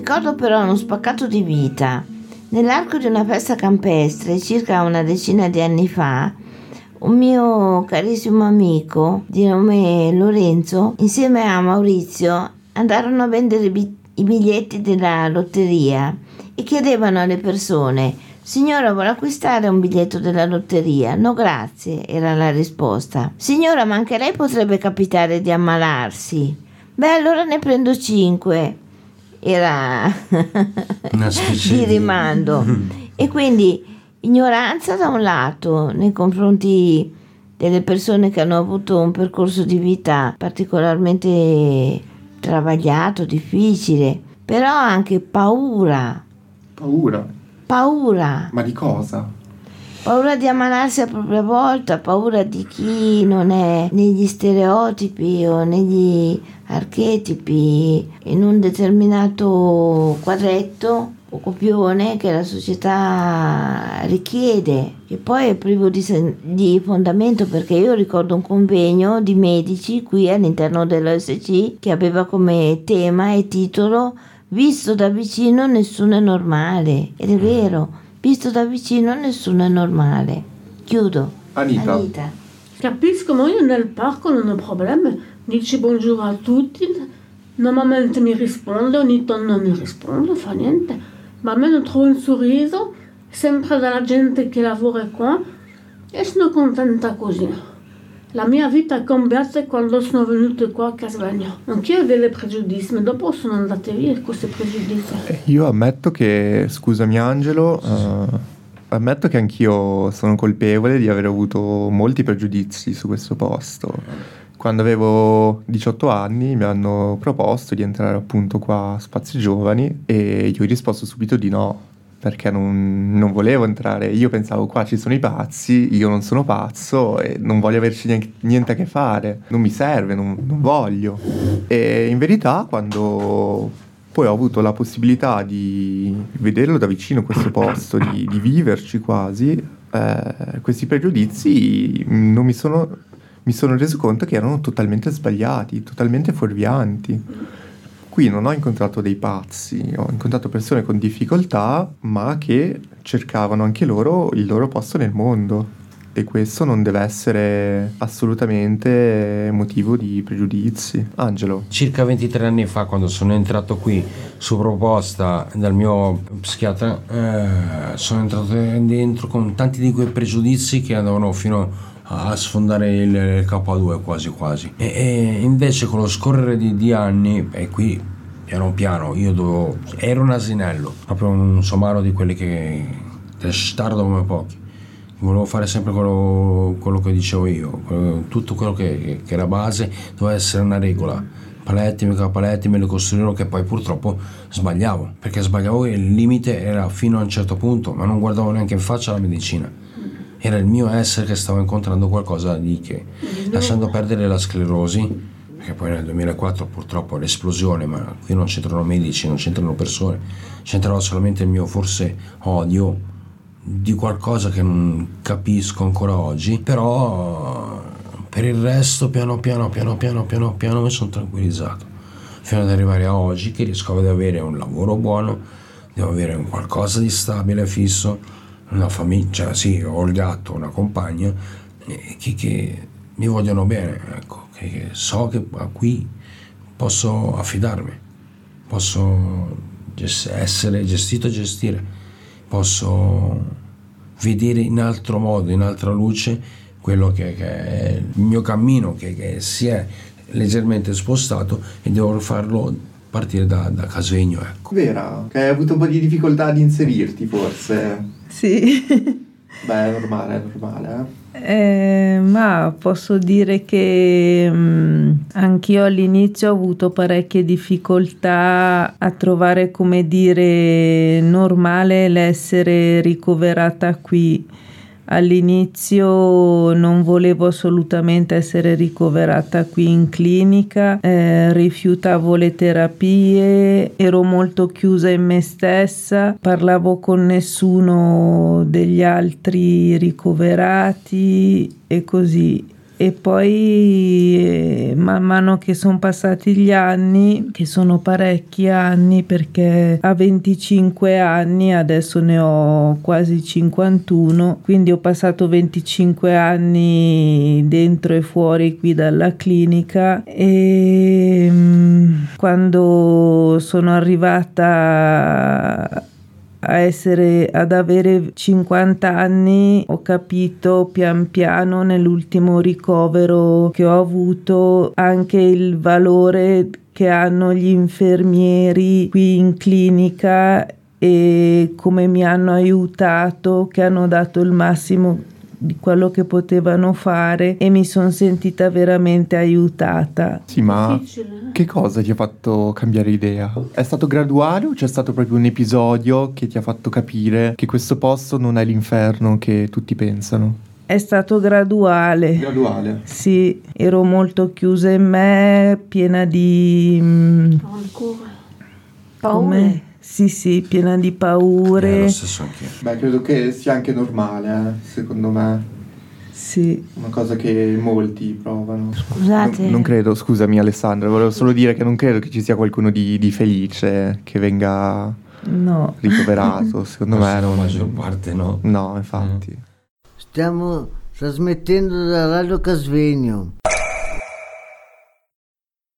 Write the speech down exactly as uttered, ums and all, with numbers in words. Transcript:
ricordo però uno spaccato di vita. Nell'arco di una festa campestre, circa una decina di anni fa, un mio carissimo amico di nome Lorenzo, insieme a Maurizio, andarono a vendere i biglietti della lotteria e chiedevano alle persone: signora, vuole acquistare un biglietto della lotteria? No grazie, era la risposta. Signora, ma anche lei potrebbe capitare di ammalarsi. Beh, allora ne prendo cinque. Era una specie di rimando. E quindi ignoranza da un lato nei confronti delle persone che hanno avuto un percorso di vita particolarmente travagliato, difficile, però anche paura. Paura? Paura. Ma di cosa? Paura di ammalarsi a propria volta, paura di chi non è negli stereotipi o negli archetipi in un determinato quadretto o copione che la società richiede, che poi è privo di, sen- di fondamento, perché io ricordo un convegno di medici qui all'interno dell'O S C che aveva come tema e titolo "Visto da vicino nessuno è normale", ed è vero, visto da vicino nessuno è normale. Chiudo. Anita. Anita. Capisco, ma io nel parco non ho problemi. Dici buongiorno a tutti, normalmente mi risponde, ogni tanto non mi risponde, fa niente. Ma almeno trovo un sorriso, sempre dalla gente che lavora qua, e sono contenta così. La mia vita è cambiata quando sono venuta qua a Casvegno. Anch'io ho delle pregiudizi, ma dopo sono andate via questi pregiudizi. Io ammetto che, scusami Angelo, uh, ammetto che anch'io sono colpevole di aver avuto molti pregiudizi su questo posto. Quando avevo diciotto anni mi hanno proposto di entrare appunto qua a Spazi Giovani e io ho risposto subito di no, perché non, non volevo entrare. Io pensavo: qua ci sono i pazzi, io non sono pazzo e non voglio averci niente, niente a che fare, non mi serve, non, non voglio. E in verità quando poi ho avuto la possibilità di vederlo da vicino questo posto, di, di viverci quasi, eh, questi pregiudizi non mi sono... mi sono reso conto che erano totalmente sbagliati, totalmente fuorvianti. Qui non ho incontrato dei pazzi, ho incontrato persone con difficoltà, ma che cercavano anche loro il loro posto nel mondo. E questo non deve essere assolutamente motivo di pregiudizi. Angelo. Circa ventitré anni fa, quando sono entrato qui su proposta dal mio psichiatra, eh, sono entrato dentro con tanti di quei pregiudizi che andavano fino a sfondare il, il K due quasi quasi. E, e invece con lo scorrere di, di anni, e qui piano piano io dovevo, ero un asinello, proprio un somaro di quelli che testardo come pochi. Volevo fare sempre quello, quello che dicevo io, quello, tutto quello che, che era base doveva essere una regola. Paletti, mica paletti, me li costruirono, che poi purtroppo sbagliavo, perché sbagliavo e il limite era fino a un certo punto, ma non guardavo neanche in faccia la medicina. Era il mio essere che stavo incontrando qualcosa di che, lasciando perdere la sclerosi, perché poi nel duemilaquattro purtroppo l'esplosione, ma qui non c'entrano medici, non c'entrano persone, c'entrava solamente il mio forse odio di qualcosa che non capisco ancora oggi, però per il resto piano piano piano piano piano piano mi sono tranquillizzato fino ad arrivare a oggi che riesco ad avere un lavoro buono, devo avere un qualcosa di stabile, fisso, una famiglia, cioè sì, ho il gatto, una compagna, eh, che, che mi vogliono bene, ecco, che, che so che a qui posso affidarmi, posso gest- essere gestito e gestire, posso vedere in altro modo, in altra luce quello che, che è il mio cammino, che, che si è leggermente spostato e devo farlo partire da, da Casvegno, ecco. Vera, che hai avuto un po' di difficoltà ad inserirti forse? Sì. Beh, è normale, è normale, eh? Eh, ma posso dire che mh, anch'io all'inizio ho avuto parecchie difficoltà a trovare, come dire, normale l'essere ricoverata qui. All'inizio non volevo assolutamente essere ricoverata qui in clinica, eh, rifiutavo le terapie, ero molto chiusa in me stessa, parlavo con nessuno degli altri ricoverati e così. E poi man mano che sono passati gli anni, che sono parecchi anni perché a venticinque anni, adesso ne ho quasi cinquantuno, quindi ho passato venticinque anni dentro e fuori qui dalla clinica, e quando sono arrivata a essere ad avere cinquanta anni ho capito pian piano nell'ultimo ricovero che ho avuto anche il valore che hanno gli infermieri qui in clinica e come mi hanno aiutato, che hanno dato il massimo di quello che potevano fare e mi sono sentita veramente aiutata. Sì, ma Difficile. che cosa ti ha fatto cambiare idea? È stato graduale o c'è stato proprio un episodio che ti ha fatto capire che questo posto non è l'inferno che tutti pensano? È stato graduale. Graduale? Sì, ero molto chiusa in me, piena di... mm, Ancora. come? Sì, sì, piena di paure. È lo stesso anch'io. Beh, credo che sia anche normale, eh, secondo me. Sì. Una cosa che molti provano. Scusate. Non, non credo, scusami Alessandra, volevo solo dire che non credo che ci sia qualcuno di, di felice che venga No. ricoverato. Secondo me La non... maggior parte no. No, infatti. Stiamo trasmettendo da Radio Casvegno.